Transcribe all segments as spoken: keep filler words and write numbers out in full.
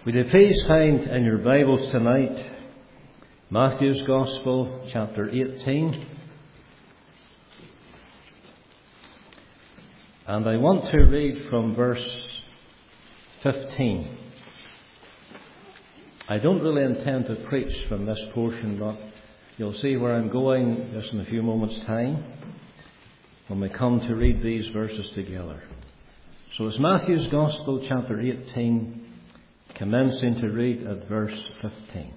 Would you please find in your Bibles tonight Matthew's Gospel, chapter eighteen. And I want to read from verse fifteen. I don't really intend to preach from this portion, but you'll see where I'm going just in a few moments' time when we come to read these verses together. So it's Matthew's Gospel, chapter eighteen, commencing to read at verse fifteen.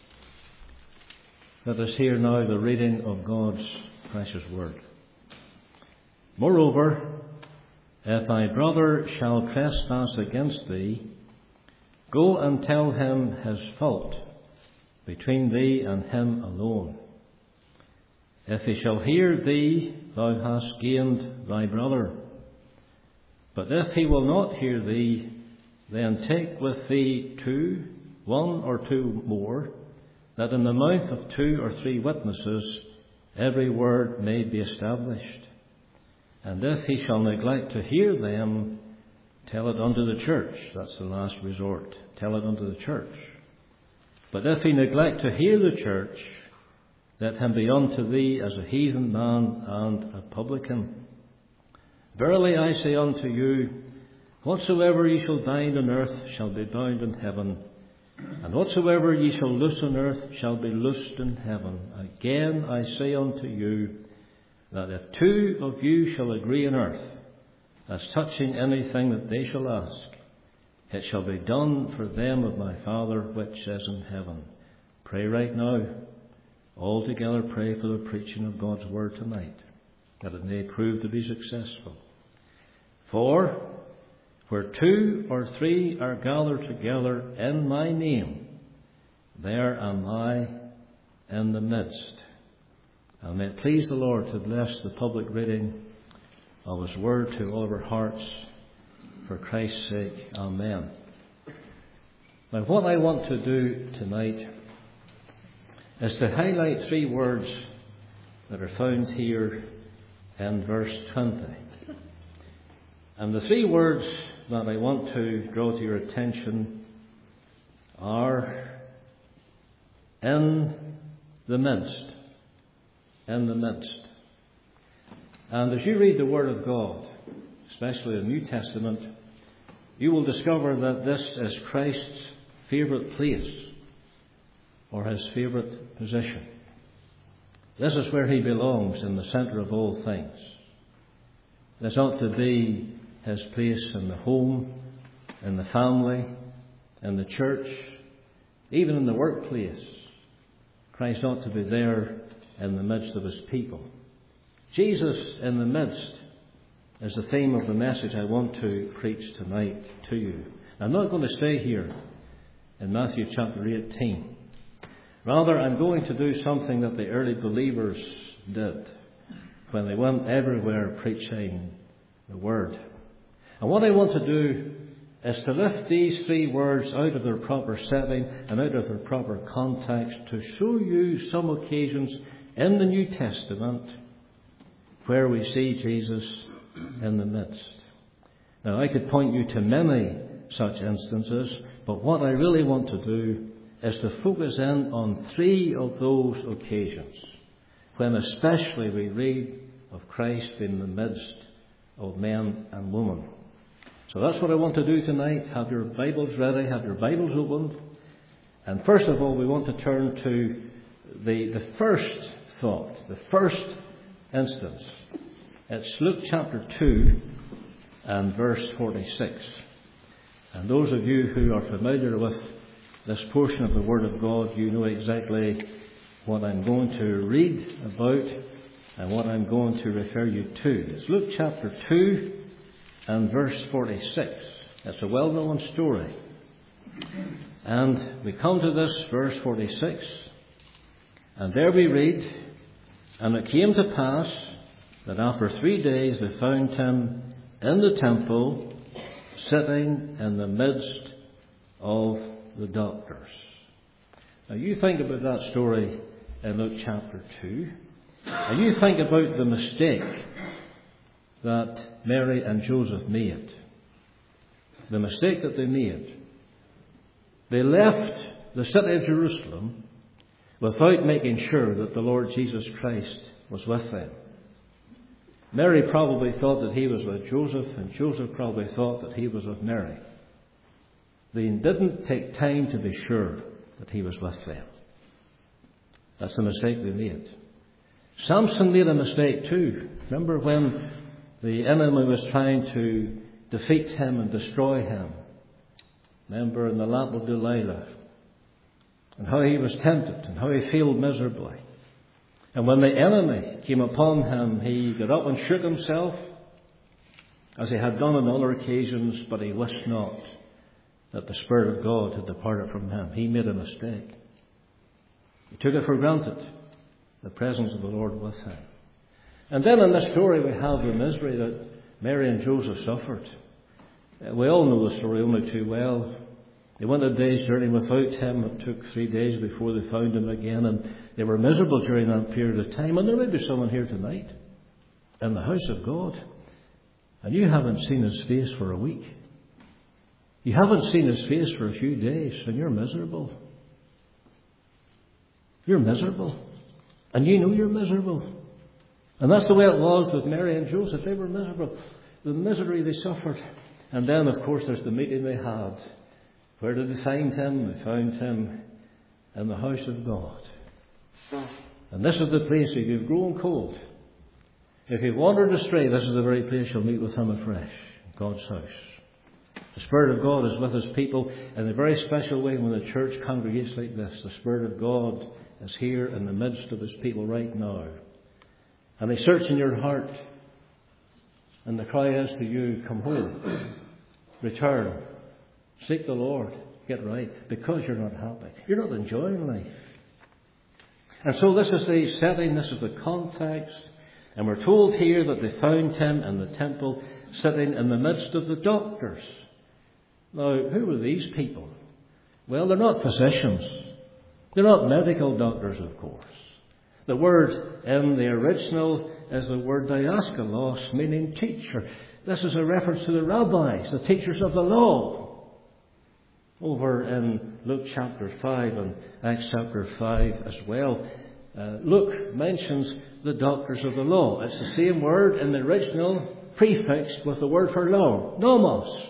Let us hear now the reading of God's precious word. Moreover, if thy brother shall trespass against thee, go and tell him his fault between thee and him alone. If he shall hear thee, thou hast gained thy brother. But if he will not hear thee, then take with thee two, one or two more, that in the mouth of two or three witnesses every word may be established. And if he shall neglect to hear them, tell it unto the church. That's the last resort. Tell it unto the church. But if he neglect to hear the church, let him be unto thee as a heathen man and a publican. Verily I say unto you, whatsoever ye shall bind on earth shall be bound in heaven, and whatsoever ye shall loose on earth shall be loosed in heaven. Again I say unto you, that if two of you shall agree on earth, as touching anything that they shall ask, it shall be done for them of my Father which is in heaven. Pray right now. All together pray for the preaching of God's word tonight, that it may prove to be successful. For where two or three are gathered together in my name, there am I in the midst. And may it please the Lord to bless the public reading of His word to all of our hearts, for Christ's sake. Amen. Now, what I want to do tonight is to highlight three words that are found here in verse twenty. And the three words that I want to draw to your attention are in the midst. In the midst. And as you read the Word of God, especially the New Testament, you will discover that this is Christ's favourite place, or His favourite position. This is where He belongs, in the centre of all things. This ought to be His place in the home, in the family, in the church, even in the workplace. Christ ought to be there in the midst of His people. Jesus in the midst is the theme of the message I want to preach tonight to you. I'm not going to stay here in Matthew chapter eighteen. Rather, I'm going to do something that the early believers did when they went everywhere preaching the Word. And what I want to do is to lift these three words out of their proper setting and out of their proper context to show you some occasions in the New Testament where we see Jesus in the midst. Now, I could point you to many such instances, but what I really want to do is to focus in on three of those occasions when especially we read of Christ in the midst of men and women. So that's what I want to do tonight. Have your Bibles ready, have your Bibles opened. And first of all, we want to turn to the, the first thought, the first instance. It's Luke chapter two and verse forty-six. And those of you who are familiar with this portion of the Word of God, you know exactly what I'm going to read about and what I'm going to refer you to. It's Luke chapter two and verse forty-six. It's a well-known story. And we come to this verse forty-six, and there we read, and it came to pass that after three days they found him in the temple, sitting in the midst of the doctors. Now you think about that story in Luke chapter two, and you think about the mistake that Mary and Joseph made. The mistake that they made. They left the city of Jerusalem without making sure that the Lord Jesus Christ was with them. Mary probably thought that he was with Joseph, and Joseph probably thought that he was with Mary. They didn't take time to be sure that he was with them. That's the mistake they made. Samson made a mistake too. Remember when the enemy was trying to defeat him and destroy him? Remember in the lamp of Delilah, and how he was tempted and how he failed miserably. And when the enemy came upon him, he got up and shook himself, as he had done on other occasions, but he wist not that the Spirit of God had departed from him. He made a mistake. He took it for granted, the presence of the Lord with him. And then in this story we have the misery that Mary and Joseph suffered. We all know the story only too well. They went a day's journey without him. It took three days before they found him again, and they were miserable during that period of time. And there may be someone here tonight in the house of God, and you haven't seen his face for a week. You haven't seen his face for a few days, and you're miserable. You're miserable. And you know you're miserable. And that's the way it was with Mary and Joseph. They were miserable. The misery they suffered. And then, of course, there's the meeting they had. Where did they find him? They found him in the house of God. And this is the place, if you've grown cold, if you've wandered astray, this is the very place you'll meet with him afresh, God's house. The Spirit of God is with his people in a very special way when the church congregates like this. The Spirit of God is here in the midst of his people right now. And they search in your heart. And the cry is to you, come home, return, seek the Lord, get right, because you're not happy. You're not enjoying life. And so this is the setting, this is the context. And we're told here that they found him in the temple sitting in the midst of the doctors. Now, who were these people? Well, they're not physicians. They're not medical doctors, of course. The word in the original is the word diaskolos, meaning teacher. This is a reference to the rabbis, the teachers of the law. Over in Luke chapter five and Acts chapter five as well, uh, Luke mentions the doctors of the law. It's the same word in the original, prefixed with the word for law, nomos.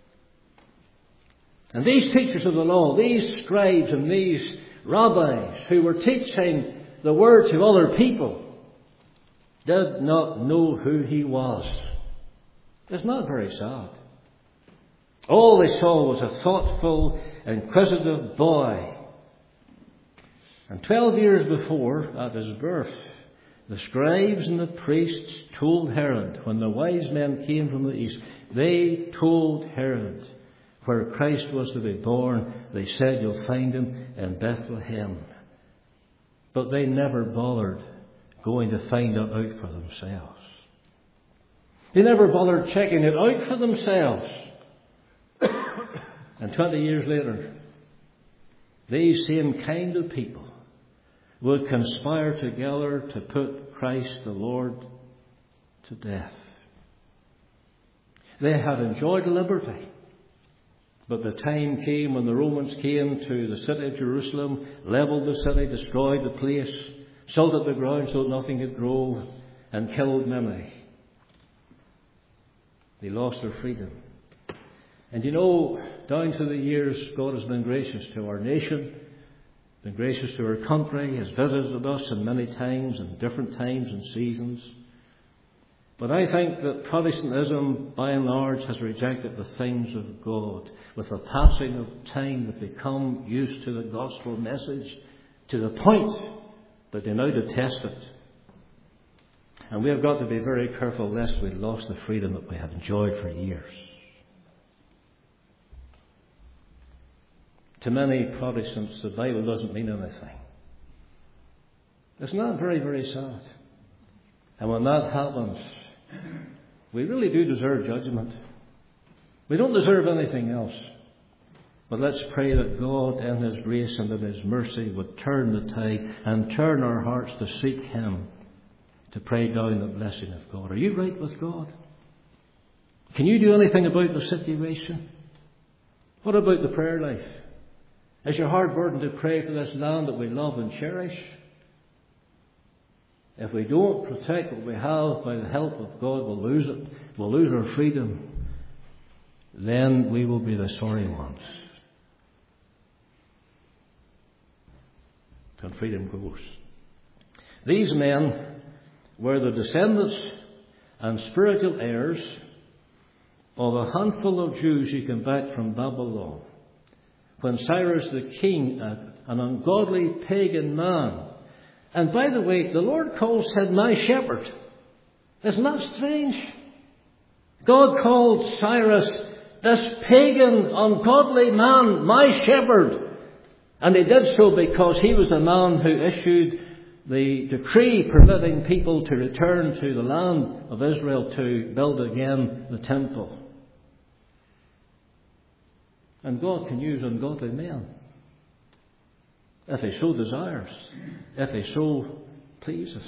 And these teachers of the law, these scribes and these rabbis who were teaching the word to other people, did not know who he was. It's not very sad. All they saw was a thoughtful, inquisitive boy. And twelve years before, at his birth, the scribes and the priests told Herod, when the wise men came from the east, they told Herod where Christ was to be born. They said, you'll find him in Bethlehem. But they never bothered going to find it out for themselves. They never bothered checking it out for themselves. And twenty years later, these same kind of people would conspire together to put Christ the Lord to death. They had enjoyed liberty. But the time came when the Romans came to the city of Jerusalem, levelled the city, destroyed the place, salted the ground so that nothing could grow, and killed many. They lost their freedom. And you know, down through the years, God has been gracious to our nation, been gracious to our country, has visited us in many times, in different times and seasons. But I think that Protestantism, by and large, has rejected the things of God. With the passing of time, they've become used to the gospel message to the point that they now detest it. And we have got to be very careful lest we lost the freedom that we had enjoyed for years. To many Protestants, the Bible doesn't mean anything. Isn't that very, very sad? And when that happens, we really do deserve judgment. We don't deserve anything else. But let's pray that God in His grace and in His mercy would turn the tide and turn our hearts to seek Him, to pray down the blessing of God. Are you right with God? Can you do anything about the situation? What about the prayer life? Is your heart burdened to pray for this land that we love and cherish? If we don't protect what we have by the help of God, we'll lose it. We'll lose our freedom. Then we will be the sorry ones. And freedom goes. These men were the descendants and spiritual heirs of a handful of Jews who came back from Babylon, when Cyrus the king, an ungodly pagan man. And by the way, the Lord calls him my shepherd. Isn't that strange? God called Cyrus, this pagan, ungodly man, my shepherd. And he did so because he was the man who issued the decree permitting people to return to the land of Israel to build again the temple. And God can use ungodly men if He so desires, if He so pleases.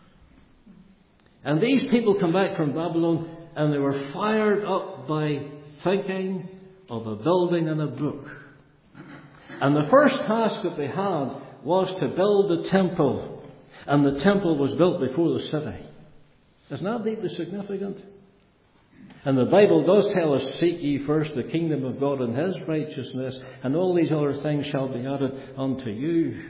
And these people come back from Babylon and they were fired up by thinking of a building and a book. And the first task that they had was to build a temple. And the temple was built before the city. Isn't that deeply significant? And the Bible does tell us, seek ye first the kingdom of God and His righteousness, and all these other things shall be added unto you.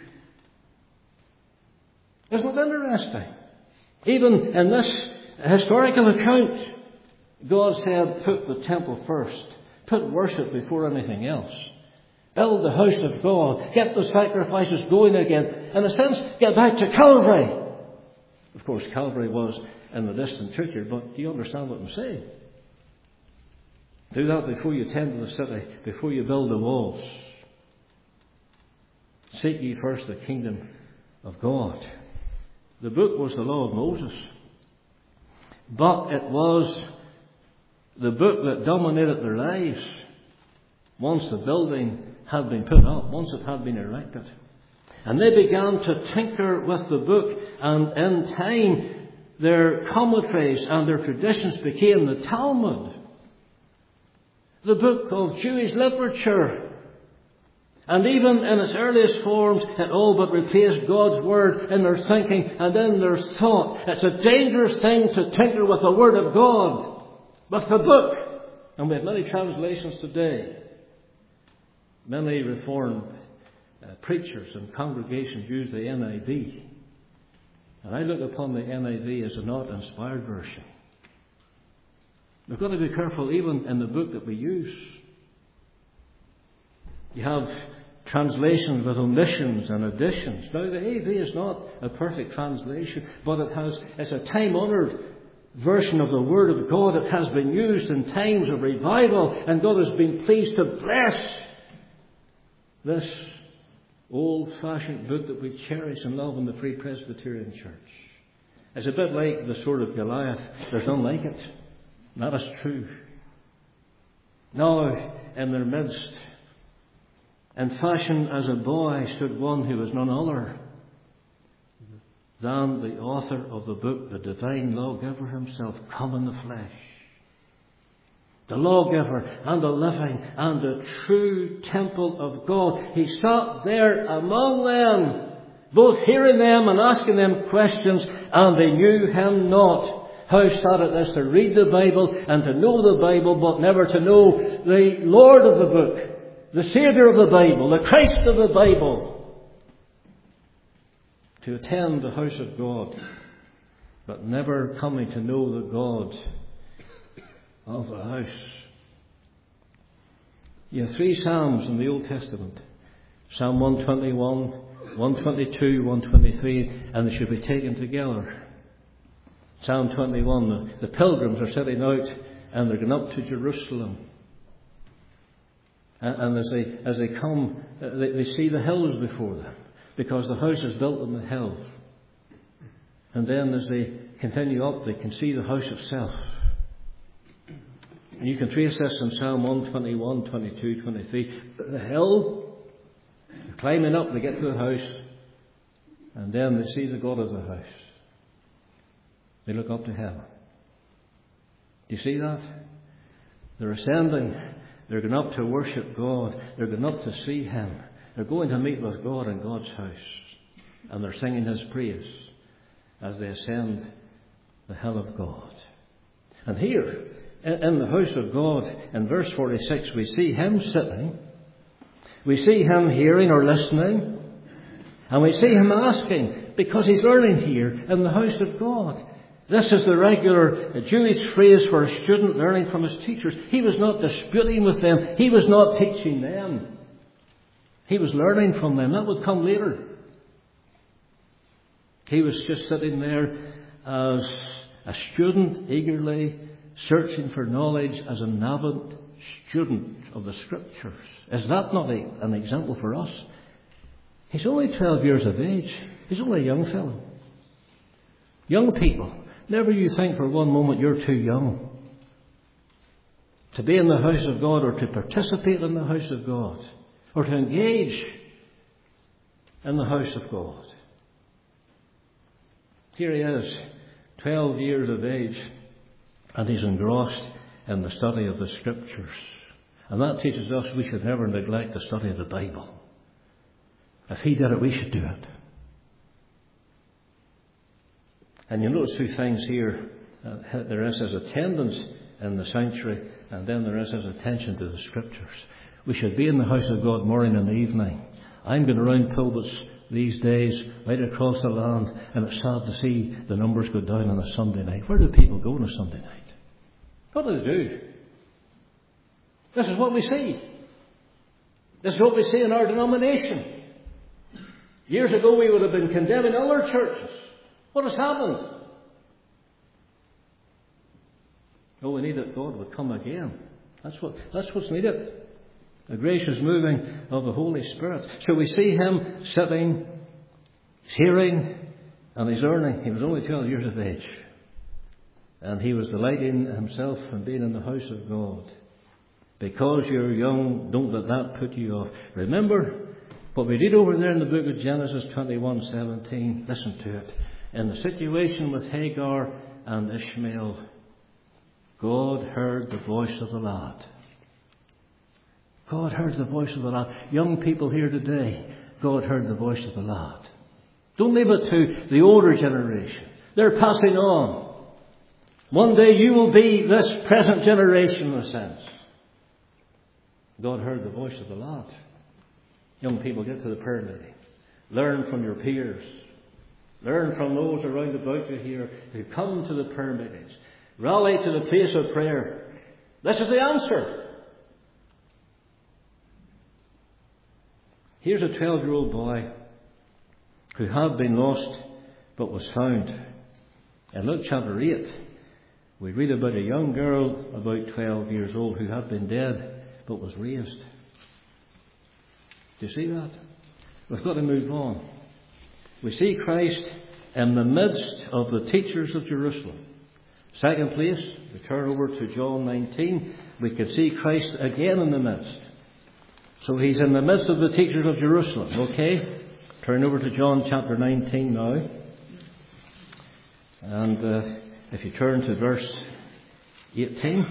Isn't it interesting? Even in this historical account, God said, put the temple first. Put worship before anything else. Build the house of God. Get the sacrifices going again. In a sense, get back to Calvary. Of course, Calvary was in the distant future, but do you understand what I'm saying? Do that before you tend to the city, before you build the walls. Seek ye first the kingdom of God. The book was the law of Moses, but it was the book that dominated their lives once the building had been put up, once it had been erected. And they began to tinker with the book, and in time their commentaries and their traditions became the Talmud, the book of Jewish literature. And even in its earliest forms, it all but replaced God's Word in their thinking and in their thought. It's a dangerous thing to tinker with the Word of God, with the book. And we have many translations today. Many Reformed uh, preachers and congregations use the N I V. And I look upon the N I V as a not inspired version. We've got to be careful even in the book that we use. You have translations with omissions and additions. Now, the A V is not a perfect translation, but it has, it's a time-honoured version of the Word of God. It has been used in times of revival, and God has been pleased to bless this old-fashioned book that we cherish and love in the Free Presbyterian Church. It's a bit like the sword of Goliath. There's none like it. That is true. Now, in their midst, in fashion as a boy, stood one who was none other than the author of the book, the divine lawgiver himself, come in the flesh. The lawgiver and the living and the true temple of God. He sat there among them, both hearing them and asking them questions, and they knew him not. How sad it is to read the Bible and to know the Bible, but never to know the Lord of the book, the Saviour of the Bible, the Christ of the Bible. To attend the house of God, but never coming to know the God of the house. You have three Psalms in the Old Testament. Psalm one twenty-one, one twenty-two, one twenty-three, and they should be taken together. Psalm twenty-one, the, the pilgrims are setting out and they're going up to Jerusalem. And, and as they as they come, they, they see the hills before them, because the house is built on the hill. And then as they continue up, they can see the house of self. And you can trace this in Psalm one twenty-one, twenty-two, twenty-three. The hill, they're climbing up, they get to the house, and then they see the God of the house. They look up to heaven. Do you see that? They're ascending. They're going up to worship God. They're going up to see Him. They're going to meet with God in God's house. And they're singing His praise as they ascend the hill of God. And here, in the house of God, in verse forty-six, we see Him sitting. We see Him hearing or listening. And we see Him asking, because He's learning here in the house of God. This is the regular Jewish phrase for a student learning from his teachers. He was not disputing with them. He was not teaching them. He was learning from them. That would come later. He was just sitting there as a student, eagerly searching for knowledge, as an avid student of the Scriptures. Is that not a, an example for us? He's only twelve years of age. He's only a young fellow. Young people, never you think for one moment you're too young to be in the house of God, or to participate in the house of God, or to engage in the house of God. Here he is, twelve years of age, and he's engrossed in the study of the Scriptures. And that teaches us we should never neglect the study of the Bible. If he did it, we should do it. And you notice two things here. Uh, there is his attendance in the sanctuary, and then there is his attention to the Scriptures. We should be in the house of God morning and evening. I'm going around pulpits these days, right across the land, and it's sad to see the numbers go down on a Sunday night. Where do people go on a Sunday night? What do they do? This is what we see. This is what we see in our denomination. Years ago we would have been condemning other churches. What has happened? Oh, we need that God would come again. That's what, that's what's needed. The gracious moving of the Holy Spirit. So we see him sitting, hearing, and he's learning. He was only twelve years of age. And he was delighting himself in being in the house of God. Because you're young, don't let that put you off. Remember what we read over there in the book of Genesis twenty-one seventeen. Listen to it. In the situation with Hagar and Ishmael, God heard the voice of the lad. God heard the voice of the lad. Young people here today, God heard the voice of the lad. Don't leave it to the older generation. They're passing on. One day you will be this present generation in a sense. God heard the voice of the lad. Young people, get to the prayer meeting. Learn from your peers. Learn from those around about you here who come to the prayer meetings. Rally to the place of prayer. This is the answer. Here's a twelve-year-old boy who had been lost but was found. In Luke chapter eight, we read about a young girl about twelve years old who had been dead but was raised. Do you see that? We've got to move on. We see Christ in the midst of the teachers of Jerusalem. Second place, we turn over to John nineteen. We can see Christ again in the midst. So he's in the midst of the teachers of Jerusalem. Okay? Turn over to John chapter nineteen now. And uh, if you turn to verse eighteen.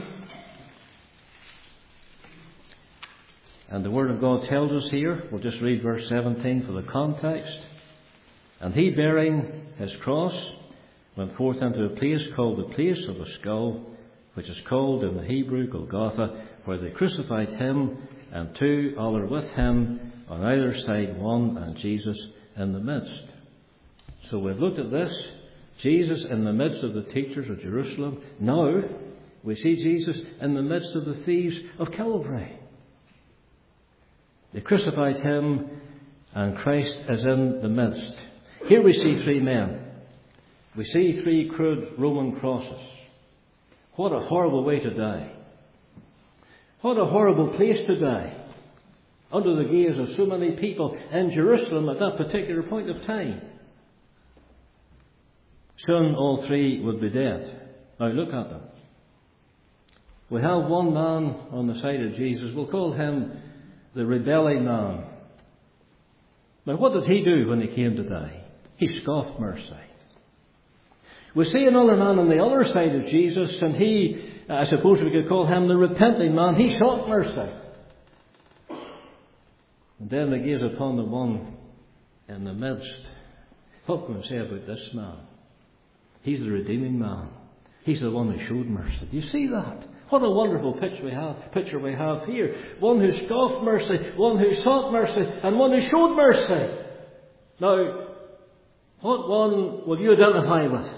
And the Word of God tells us here, we'll just read verse seventeen for the context. And he, bearing his cross, went forth into a place called the place of the skull, which is called in the Hebrew Golgotha, where they crucified him, and two other with him, on either side one, and Jesus in the midst. So we've looked at this, Jesus in the midst of the teachers of Jerusalem. Now we see Jesus in the midst of the thieves of Calvary. They crucified him, and Christ is in the midst. Here we see three men. We see three crude Roman crosses. What a horrible way to die. What a horrible place to die. Under the gaze of so many people in Jerusalem at that particular point of time. Soon all three would be dead. Now look at them. We have one man on the side of Jesus. We'll call him the rebelling man. Now what did he do when he came to die? He scoffed mercy. We see another man on the other side of Jesus, and he, I suppose we could call him the repenting man. He sought mercy. And then they gaze upon the one in the midst. What can we say about this man? He's the redeeming man. He's the one who showed mercy. Do you see that? What a wonderful picture we have, picture we have here. One who scoffed mercy, one who sought mercy, and one who showed mercy. Now, what one will you identify with?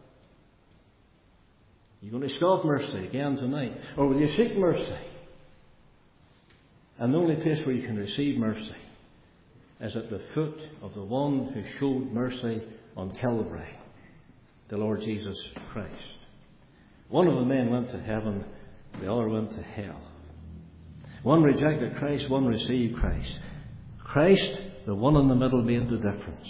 You're going to scoff mercy again tonight, or will you seek mercy? And the only place where you can receive mercy is at the foot of the one who showed mercy on Calvary, the Lord Jesus Christ. One of the men went to heaven, the other went to hell. One rejected Christ, one received Christ. Christ, the one in the middle, made the difference.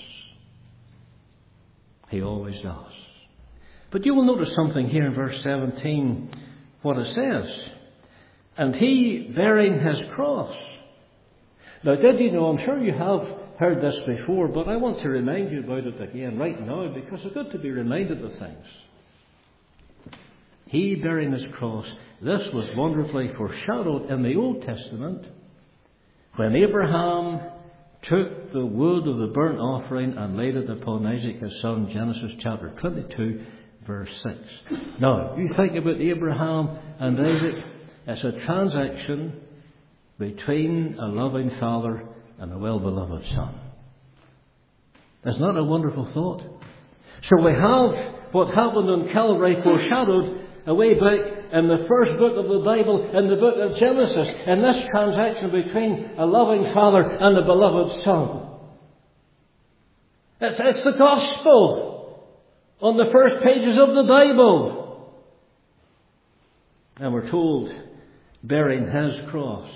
He always does. But you will notice something here in verse seventeen, what it says. And he bearing his cross. Now, did you know, I'm sure you have heard this before, but I want to remind you about it again right now, because it's good to be reminded of things. He bearing his cross. This was wonderfully foreshadowed in the Old Testament when Abraham took the wood of the burnt offering and laid it upon Isaac his son, Genesis chapter twenty-two, verse six. Now, you think about Abraham and Isaac. It's a transaction between a loving father and a well-beloved son. Isn't that a wonderful thought? So we have what happened on Calvary foreshadowed away back in the first book of the Bible, in the book of Genesis, in this transaction between a loving father and a beloved son. It's, it's the gospel on the first pages of the Bible. And we're told, bearing his cross.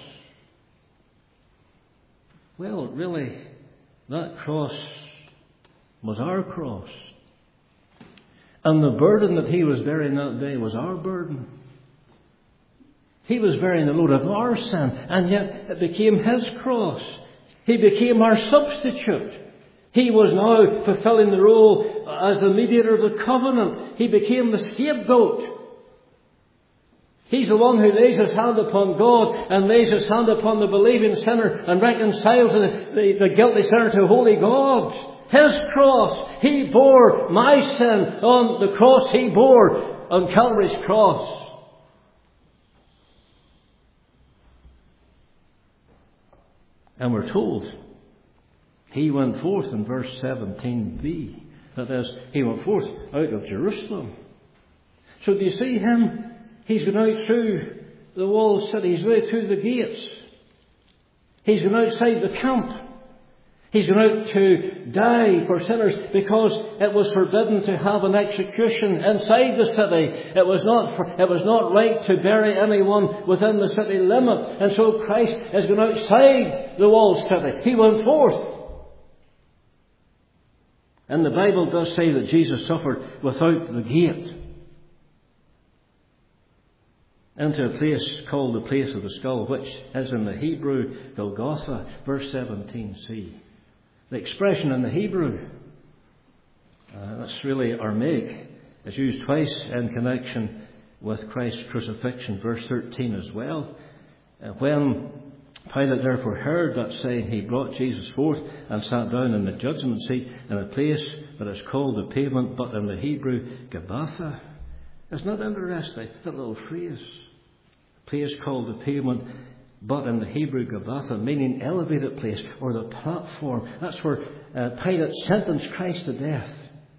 Well, really, that cross was our cross. And the burden that he was bearing that day was our burden. He was bearing the load of our sin, and yet it became his cross. He became our substitute. He was now fulfilling the role as the mediator of the covenant. He became the scapegoat. He's the one who lays his hand upon God and lays his hand upon the believing sinner and reconciles the, the, the guilty sinner to holy God. His cross, he bore my sin on the cross he bore on Calvary's cross. And we're told he went forth in verse seventeen b. That is, he went forth out of Jerusalem. So do you see him? He's gone out through the walled city. He's right through the gates. He's gone outside the camp. He's gone out to die for sinners because it was forbidden to have an execution inside the city. It was not for, it was not right to bury anyone within the city limit. And so Christ has gone outside the walled city. He went forth. And the Bible does say that Jesus suffered without the gate, into a place called the place of the skull, which is in the Hebrew Golgotha, verse seventeen c. The expression in the Hebrew, uh, that's really Aramaic, is used twice in connection with Christ's crucifixion, verse thirteen as well. Uh, when Pilate therefore heard that saying, he brought Jesus forth and sat down in the judgment seat in a place that is called the pavement, but in the Hebrew Gabbatha. Isn't that interesting, that little phrase? A place called the pavement, but in the Hebrew Gabbatha, meaning elevated place, or the platform. That's where uh, Pilate sentenced Christ to death.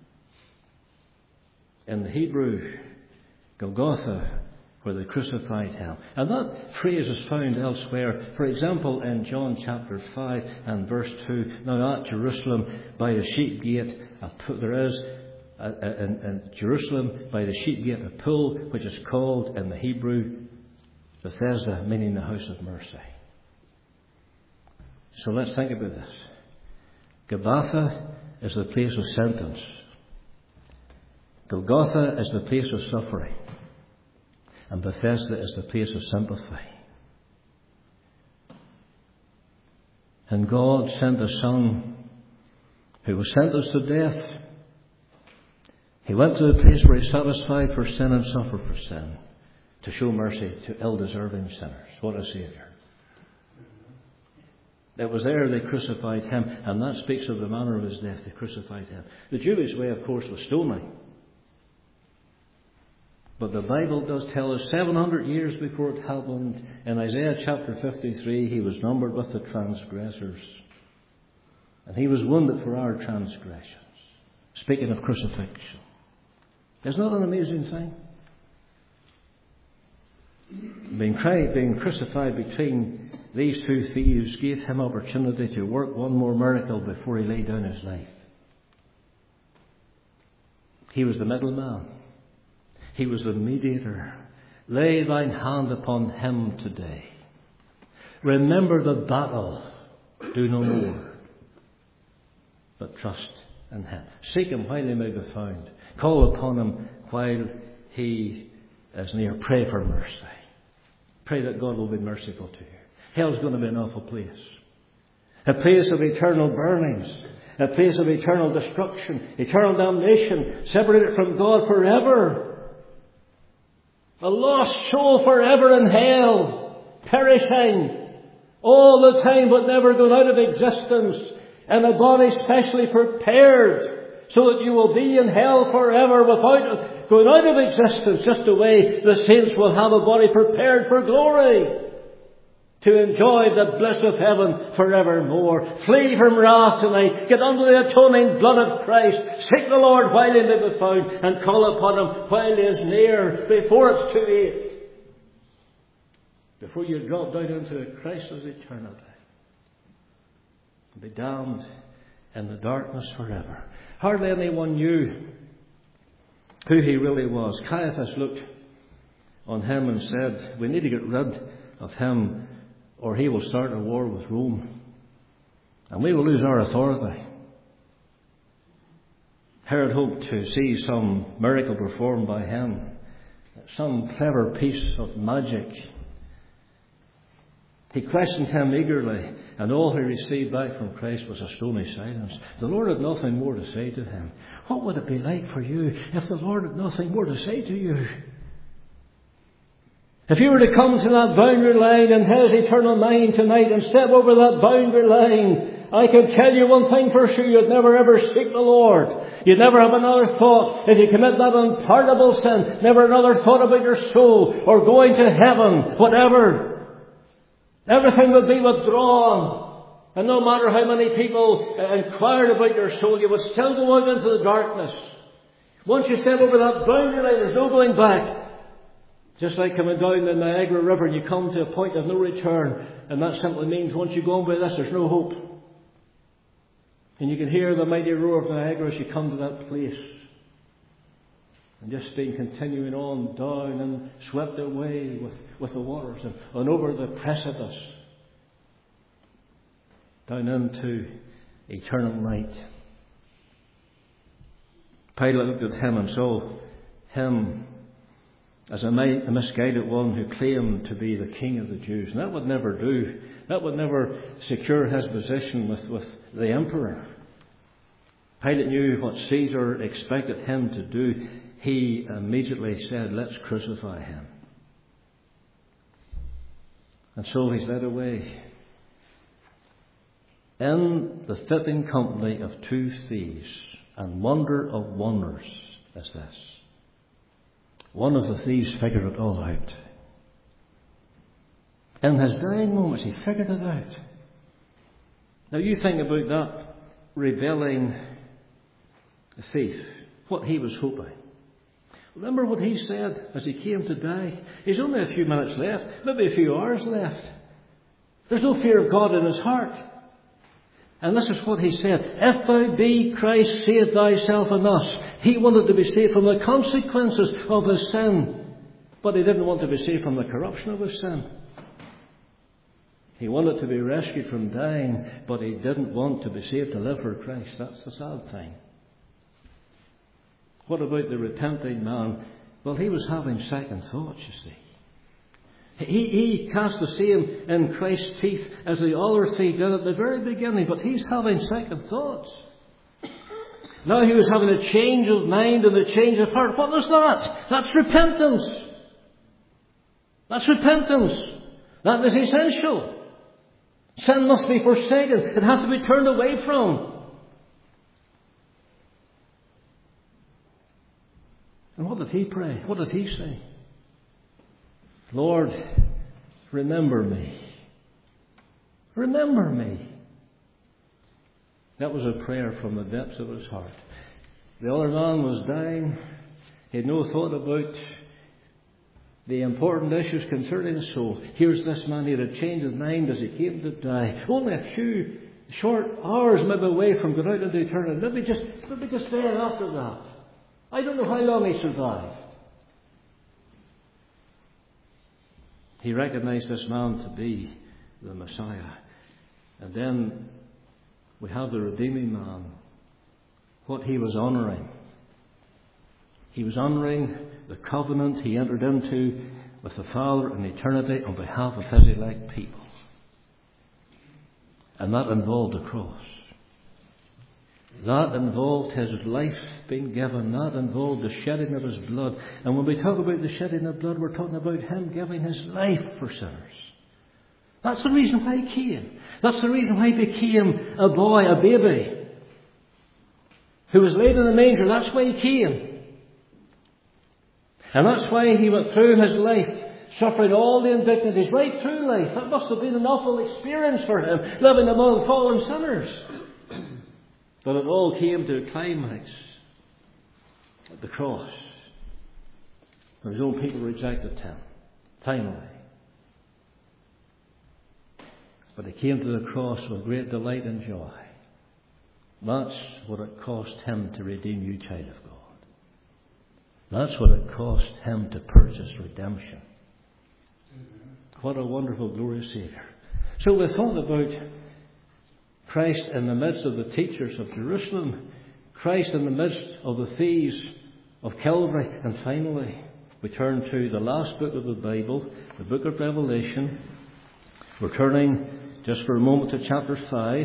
In the Hebrew Golgotha, where they crucified him. And that phrase is found elsewhere. For example, in John chapter five and verse two. Now at Jerusalem, by the sheep gate, there is a, a, in, in Jerusalem, by the sheep gate, a pool, which is called in the Hebrew Bethesda, meaning the house of mercy. So let's think about this. Gabbatha is the place of sentence. Golgotha is the place of suffering. And Bethesda is the place of sympathy. And God sent a Son who was sentenced to death. He went to the place where he satisfied for sin and suffered for sin, to show mercy to ill-deserving sinners. What a Saviour. It was there they crucified him, and that speaks of the manner of his death. They crucified him. The Jewish way, of course, was stoning. But the Bible does tell us seven hundred years before it happened, in Isaiah chapter fifty-three, he was numbered with the transgressors. And he was wounded for our transgressions. Speaking of crucifixion. Isn't that an amazing thing? Being, being crucified between these two thieves gave him opportunity to work one more miracle before he laid down his life. He was the middleman. He was the mediator. Lay thine hand upon him today. Remember the battle. Do no more. But trust in him. Seek him while he may be found. Call upon him while he is near. Pray for mercy. Pray that God will be merciful to you. Hell's going to be an awful place. A place of eternal burnings. A place of eternal destruction. Eternal damnation. Separated from God forever. A lost soul forever in hell. Perishing. All the time but never going out of existence. And a body specially prepared. So that you will be in hell forever without going out of existence. Just the way the saints will have a body prepared for glory. To enjoy the bliss of heaven forevermore. Flee from wrath tonight. Get under the atoning blood of Christ. Seek the Lord while he may be found. And call upon him while he is near. Before it's too late. Before you drop down into a Christless eternity. Be damned in the darkness forever. Hardly anyone knew who he really was. Caiaphas looked on him and said, we need to get rid of him or he will start a war with Rome. And we will lose our authority. Herod hoped to see some miracle performed by him. Some clever piece of magic. He questioned him eagerly, and all he received back from Christ was a stony silence. The Lord had nothing more to say to him. What would it be like for you if the Lord had nothing more to say to you? If you were to come to that boundary line in His eternal mind tonight and step over that boundary line, I can tell you one thing for sure, you'd never ever seek the Lord. You'd never have another thought. If you commit that unpardonable sin, never another thought about your soul or going to heaven, whatever. Everything would be withdrawn. And no matter how many people inquired about your soul, you would still go out into the darkness. Once you step over that boundary line, there's no going back. Just like coming down the Niagara River and you come to a point of no return. And that simply means once you go on by this, there's no hope. And you can hear the mighty roar of the Niagara as you come to that place. And just being continuing on down and swept away with, with the waters and, and over the precipice. Down into eternal night. Pilate looked at him and saw him as a misguided one who claimed to be the king of the Jews. And that would never do. That would never secure his position with, with the emperor. Pilate knew what Caesar expected him to do. He immediately said, let's crucify him. And so he's led away in the fitting company of two thieves. And wonder of wonders is this. One of the thieves figured it all out. In his dying moments, he figured it out. Now you think about that rebelling thief, what he was hoping. Remember what he said as he came to die? He's only a few minutes left, maybe a few hours left. There's no fear of God in his heart. And this is what he said. If thou be Christ, save thyself and us. He wanted to be saved from the consequences of his sin. But he didn't want to be saved from the corruption of his sin. He wanted to be rescued from dying, but he didn't want to be saved to live for Christ. That's the sad thing. What about the repenting man? Well, he was having second thoughts, you see. He, he cast the same in Christ's teeth as the other thief did at the very beginning, but he's having second thoughts. Now he was having a change of mind and a change of heart. What was that? That's repentance. That's repentance. That is essential. Sin must be forsaken. It has to be turned away from. And what did he pray? What did he say? Lord, remember me. Remember me. That was a prayer from the depths of his heart. The other man was dying. He had no thought about the important issues concerning the soul. Here's this man, he had a change of mind as he came to die. Only a few short hours maybe away from going out into eternity. Maybe just, maybe just there after that. I don't know how long he survived. He recognized this man to be the Messiah. And then we have the redeeming man. What he was honouring. He was honouring the covenant he entered into with the Father in eternity on behalf of his elect people. And that involved a cross. That involved his life being given. That involved the shedding of his blood. And when we talk about the shedding of blood, we're talking about him giving his life for sinners. That's the reason why he came. That's the reason why he became a boy, a baby, who was laid in a manger. That's why he came. And that's why he went through his life, suffering all the indignities right through life. That must have been an awful experience for him, living among fallen sinners. But it all came to a climax at the cross. His own people rejected him, finally. But he came to the cross with great delight and joy. That's what it cost him to redeem you, child of God. That's what it cost him to purchase redemption. What a wonderful, glorious Saviour. So we thought about Christ in the midst of the teachers of Jerusalem, Christ in the midst of the thieves of Calvary, and finally we turn to the last book of the Bible, the book of Revelation. We're turning just for a moment to chapter five.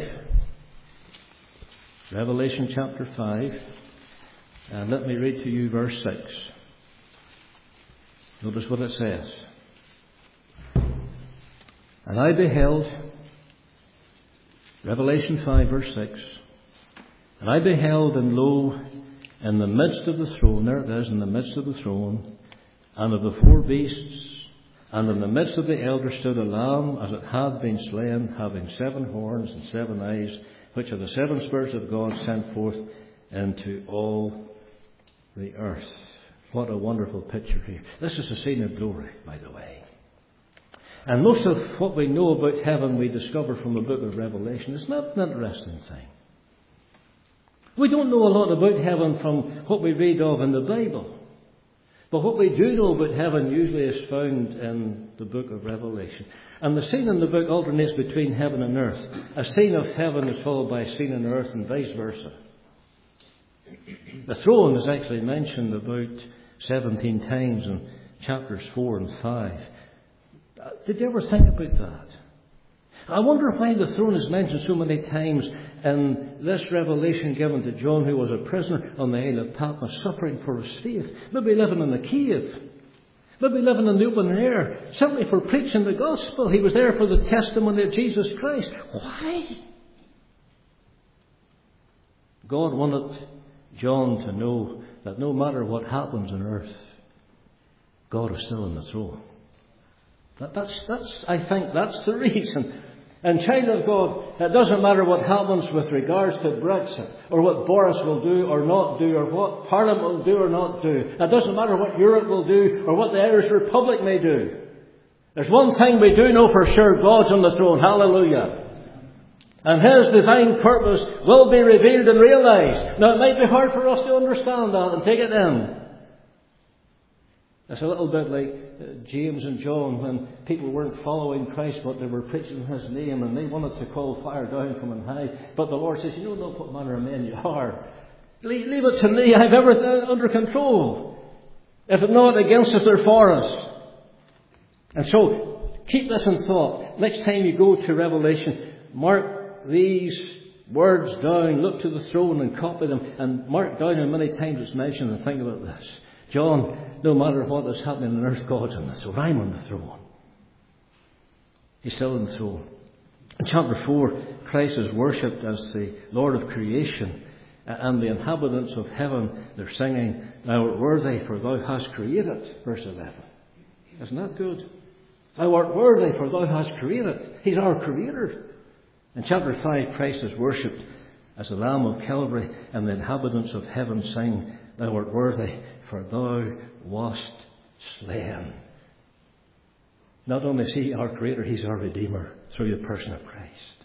Revelation chapter five. And let me read to you verse six. Notice what it says. And I beheld, Revelation five verse six, and I beheld, and lo, in the midst of the throne, there it is, in the midst of the throne, and of the four beasts, and in the midst of the elders stood a lamb, as it had been slain, having seven horns and seven eyes, which are the seven spirits of God sent forth into all the earth. What a wonderful picture here. This is a scene of glory, by the way. And most of what we know about heaven we discover from the book of Revelation. It's not an interesting thing. We don't know a lot about heaven from what we read of in the Bible. But what we do know about heaven usually is found in the book of Revelation. And the scene in the book alternates between heaven and earth. A scene of heaven is followed by a scene on earth, and vice versa. The throne is actually mentioned about seventeen times in chapters four and five. Did you ever think about that? I wonder why the throne is mentioned so many times in this revelation given to John, who was a prisoner on the isle of Patmos, suffering for his faith. Maybe living in a cave. Maybe living in the open air. Simply for preaching the gospel. He was there for the testimony of Jesus Christ. Why? God wanted John to know that no matter what happens on earth, God is still on the throne. That, that's, that's, I think that's the reason. And child of God, it doesn't matter what happens with regards to Brexit, or what Boris will do or not do, or what Parliament will do or not do. It doesn't matter what Europe will do, or what the Irish Republic may do. There's one thing we do know for sure: God's on the throne. Hallelujah. And His divine purpose will be revealed and realized. Now, it might be hard for us to understand that and take it in. It's a little bit like uh, James and John, when people weren't following Christ, but they were preaching His name, and they wanted to call fire down from on high. But the Lord says, you don't know what manner of men you are. Leave, leave it to me. I have everything under control. If it's not against us, they're for us. And so, keep this in thought. Next time you go to Revelation, mark these words down, look to the throne and copy them, and mark down how many times it's mentioned, and think about this. John, no matter what is happening on earth, God's on the throne. I'm on the throne. He's still on the throne. In chapter four, Christ is worshipped as the Lord of creation, and the inhabitants of heaven, they're singing, "Thou art worthy, for thou hast created," verse eleven. Isn't that good? Thou art worthy, for thou hast created. He's our creator. In chapter five, Christ is worshipped as the Lamb of Calvary, and the inhabitants of heaven sing, "Thou art worthy, for thou wast slain." Not only is He our creator, He's our Redeemer through the person of Christ.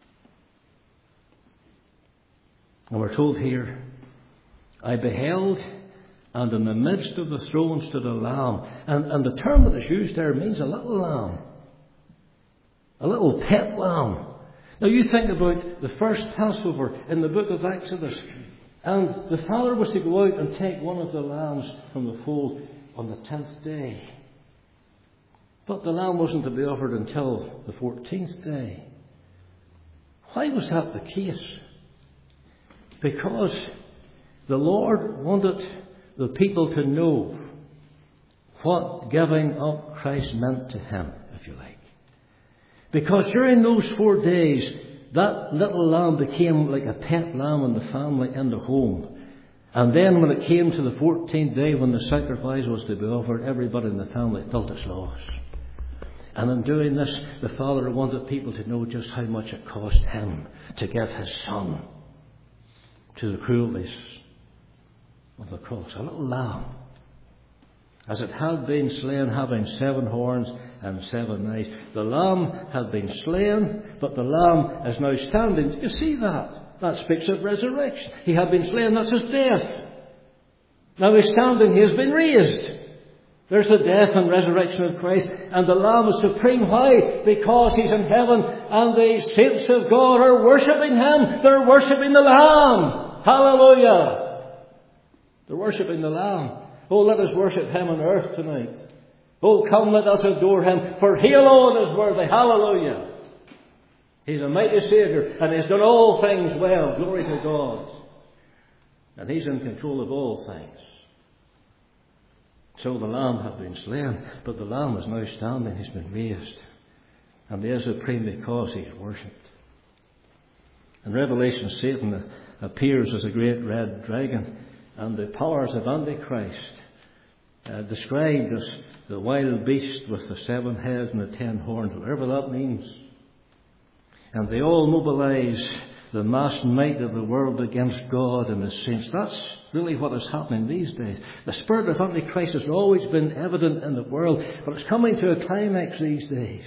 And we're told here, "I beheld, and in the midst of the throne stood a lamb." And, and the term that is used there means a little lamb. A little pet lamb. Now you think about the first Passover in the book of Exodus. And the father was to go out and take one of the lambs from the fold on the tenth day. But the lamb wasn't to be offered until the fourteenth day. Why was that the case? Because the Lord wanted the people to know what giving up Christ meant to Him, if you like. Because during those four days, that little lamb became like a pet lamb in the family, in the home. And then when it came to the fourteenth day, when the sacrifice was to be offered, everybody in the family felt its loss. And in doing this, the Father wanted people to know just how much it cost Him to give His Son to the cruelties of the cross. A little lamb, as it had been slain, having seven horns and seven eyes. The lamb had been slain, but the lamb is now standing. Do you see that? That speaks of resurrection. He had been slain, that's His death. Now He's standing, He has been raised. There's the death and resurrection of Christ. And the Lamb is supreme. Why? Because He's in heaven and the saints of God are worshipping Him. They're worshipping the Lamb. Hallelujah. They're worshipping the Lamb. Oh, let us worship Him on earth tonight. Oh, come, let us adore Him, for He alone is worthy. Hallelujah. He's a mighty Saviour, and He's done all things well. Glory to God. And He's in control of all things. So the Lamb had been slain, but the Lamb is now standing. He's been raised. And He is supreme because He's worshipped. In Revelation, Satan appears as a great red dragon, and the powers of Antichrist, uh, described as the wild beast with the seven heads and the ten horns, whatever that means. And they all mobilize the mass might of the world against God and His saints. That's really what is happening these days. The spirit of Antichrist has always been evident in the world, but it's coming to a climax these days.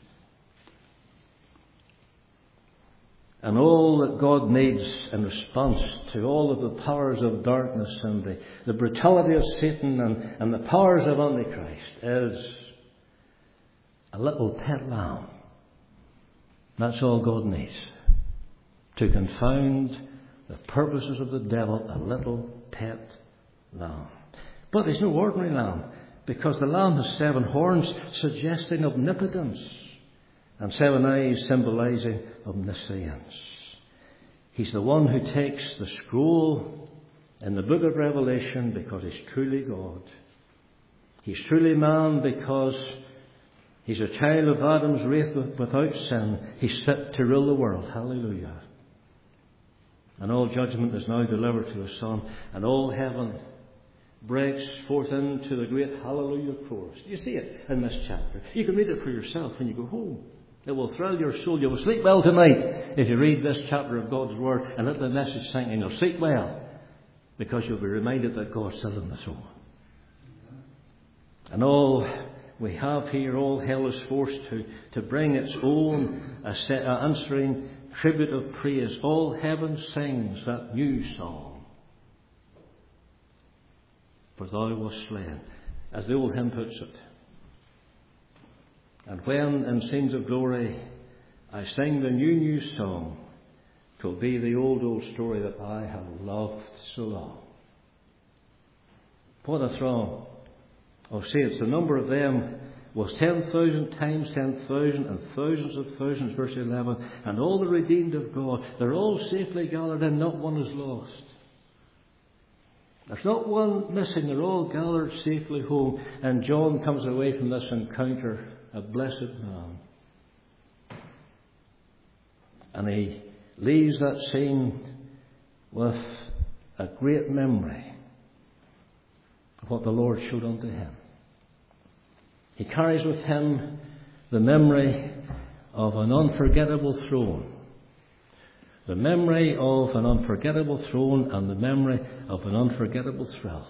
And all that God needs in response to all of the powers of darkness and the, the brutality of Satan and, and the powers of Antichrist is a little pet lamb. That's all God needs to confound the purposes of the devil, a little pet lamb. But there's no ordinary lamb, because the lamb has seven horns suggesting omnipotence and seven eyes symbolizing omniscience. He's the one who takes the scroll in the book of Revelation because He's truly God. He's truly man because He's a child of Adam's race without sin. He's fit to rule the world. Hallelujah. And all judgment is now delivered to His Son. And all heaven breaks forth into the great hallelujah chorus. You see it in this chapter. You can read it for yourself when you go home. It will thrill your soul. You will sleep well tonight if you read this chapter of God's Word and let the message sink in. You'll sleep well because you'll be reminded that God's still in the throne. And all we have here, all hell is forced to, to bring its own uh, answering tribute of praise. All heaven sings that new song. For thou wast slain, as the old hymn puts it. And when in scenes of glory I sing the new, new song, 'twill be the old, old story that I have loved so long. What a throng of saints. The number of them was ten thousand times ten thousand and thousands of thousands, verse eleven. And all the redeemed of God, they're all safely gathered in, not one is lost. There's not one missing, they're all gathered safely home. And John comes away from this encounter a blessed man. And he leaves that scene with a great memory of what the Lord showed unto him. He carries with him the memory of an unforgettable throne. The memory of an unforgettable throne and the memory of an unforgettable thrill.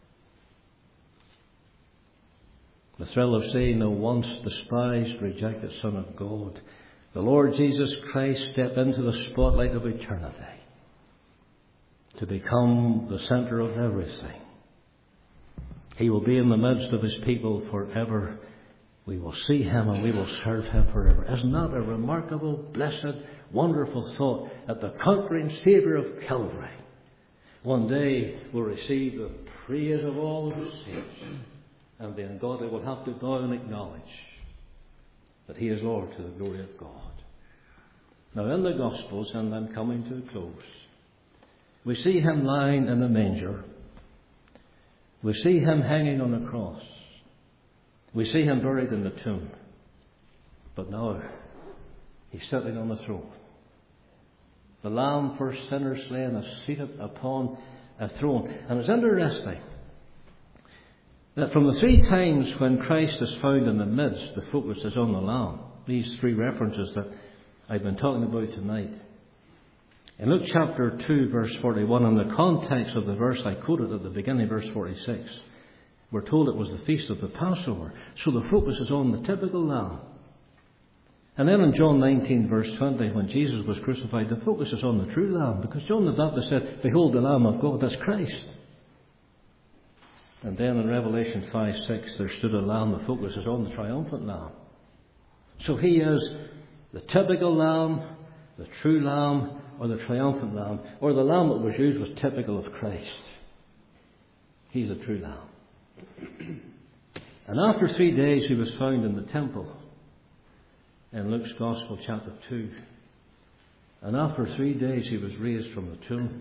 The thrill of seeing the once despised, rejected Son of God, the Lord Jesus Christ, step into the spotlight of eternity to become the centre of everything. He will be in the midst of his people forever. We will see him and we will serve him forever. Isn't that a remarkable, blessed, wonderful thought that the conquering Saviour of Calvary one day will receive the praise of all his saints, and the ungodly will have to bow and acknowledge that he is Lord to the glory of God. Now in the Gospels, and I'm coming to a close, we see him lying in a manger. We see him hanging on a cross. We see him buried in the tomb. But now he's sitting on the throne. The Lamb for sinners slain is seated upon a throne. And it's interesting that from the three times when Christ is found in the midst, the focus is on the Lamb. These three references that I've been talking about tonight. In Luke chapter two, verse forty-one, in the context of the verse I quoted at the beginning, verse forty-six, we're told it was the feast of the Passover. So the focus is on the typical Lamb. And then in John nineteen, verse twenty, when Jesus was crucified, the focus is on the true Lamb. Because John the Baptist said, "Behold the Lamb of God," that's Christ. And then in Revelation five six, there stood a Lamb, the focus is on the triumphant Lamb. So he is the typical Lamb, the true Lamb, or the triumphant Lamb, or the Lamb that was used was typical of Christ. He's the true Lamb. And after three days he was found in the temple, in Luke's Gospel chapter two. And after three days he was raised from the tomb.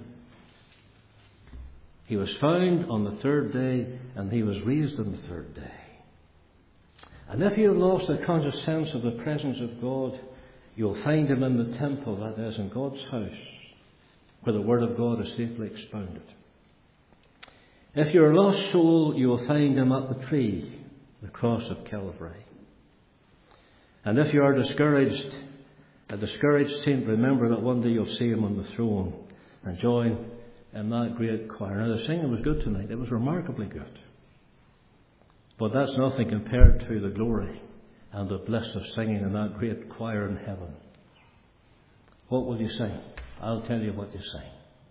He was found on the third day, and he was raised on the third day. And if you have lost a conscious sense of the presence of God, you'll find him in the temple, that is, in God's house, where the Word of God is safely expounded. If you're a lost soul, you will find him at the tree, the cross of Calvary. And if you are discouraged, a discouraged saint, remember that one day you'll see him on the throne and join in that great choir. Now, the singing was good tonight. It was remarkably good. But that's nothing compared to the glory and the bliss of singing in that great choir in heaven. What will you sing? I'll tell you what you sing.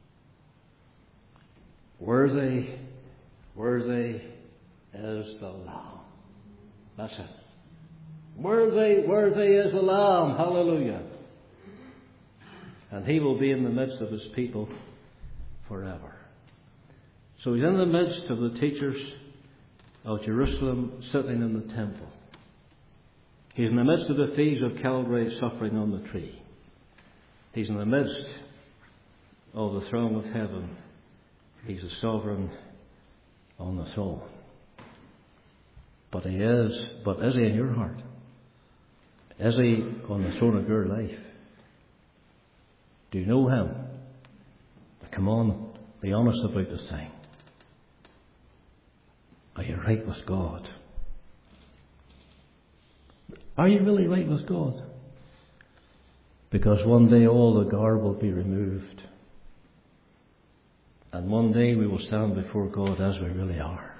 Worthy, worthy is the Lamb. That's it. Worthy, worthy is the Lamb. Hallelujah. And he will be in the midst of his people forever. So he's in the midst of the teachers of Jerusalem sitting in the temple. He's in the midst of the thieves of Calvary suffering on the tree. He's in the midst of the throne of heaven. He's a sovereign on the throne. But he is, but is he in your heart? Is he on the throne of your life? Do you know him? Come on, be honest about this thing. Are you right with God? Are you really right with God? Because one day all the garb will be removed. And one day we will stand before God as we really are.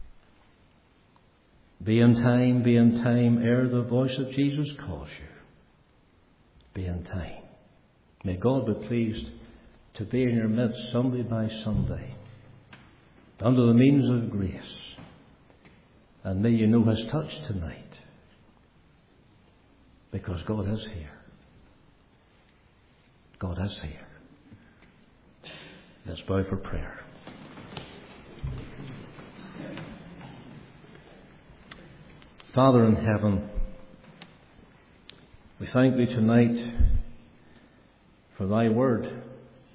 Be in time, be in time, ere the voice of Jesus calls you. Be in time. May God be pleased to be in your midst Sunday by Sunday, under the means of grace. And may you know his touch tonight, because God is here. God is here. Let's bow for prayer. Father in heaven, we thank thee tonight for thy word.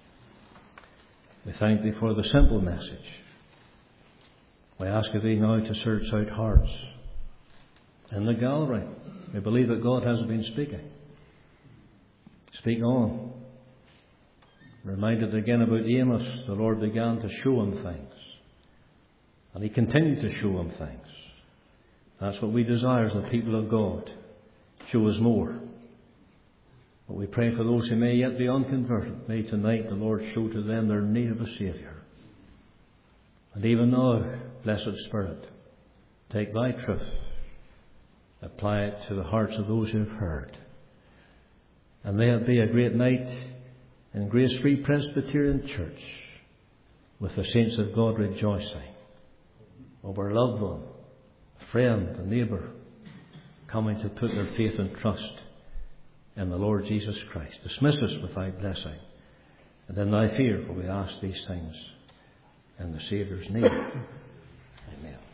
We thank thee for the simple message. We ask of thee now to search out hearts in the gallery. We believe that God has been speaking. speak on. Reminded again about Amos, the Lord began to show him things. And He continued to show him things. That's what we desire as the people of God. Show us more. But we pray for those who may yet be unconverted. May tonight the Lord show to them their need of a Saviour. And even now, Blessed Spirit, take Thy truth, apply it to the hearts of those who have heard. And may it be a great night in Grace Free Presbyterian Church, with the saints of God rejoicing over a loved one, a friend, a neighbour, coming to put their faith and trust in the Lord Jesus Christ. Dismiss us with Thy blessing, and in Thy fear for we ask these things in the Saviour's name. Amen.